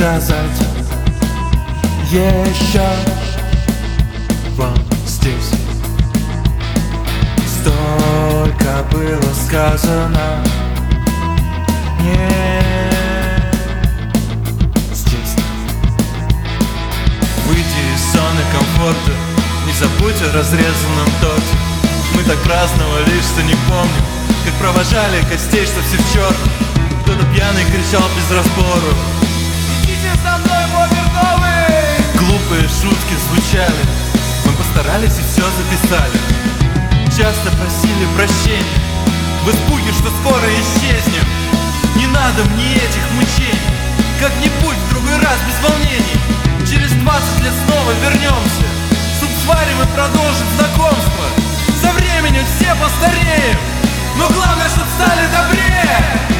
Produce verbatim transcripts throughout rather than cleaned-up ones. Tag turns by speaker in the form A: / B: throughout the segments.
A: сказать еще вам здесь. Столько было сказано не здесь. Выйди из зоны комфорта, не забудь о разрезанном торте. Мы так праздновали, что не помним, как провожали гостей, что все в черном. Кто-то пьяный кричал без разбору: идите со мной в оверновый! Глупые шутки звучали, мы постарались и все записали. Часто просили прощения в испуге, что скоро исчезнем. Не надо мне этих мучений, как-нибудь в другой раз без волнений. Через двадцать лет снова вернемся, суп сварим и продолжим знакомство. Со временем все постареем, но главное, чтоб стали добрее.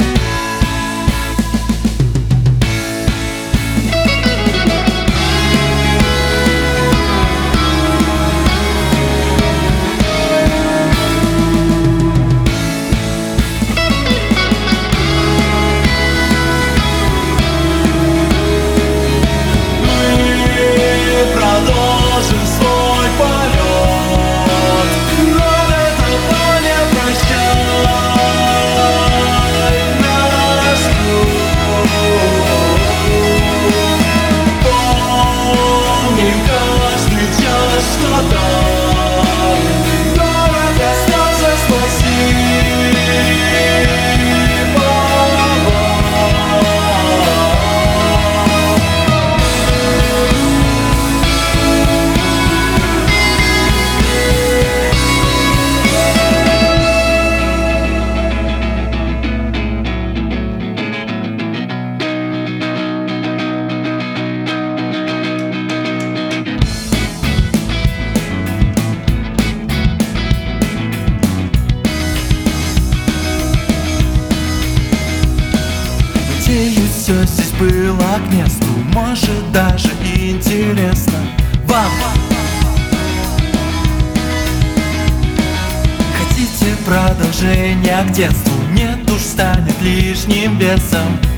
A: Надеюсь, все здесь было к месту, может даже интересно вам. Хотите продолжения к детству? Нет уж, станет лишним весом.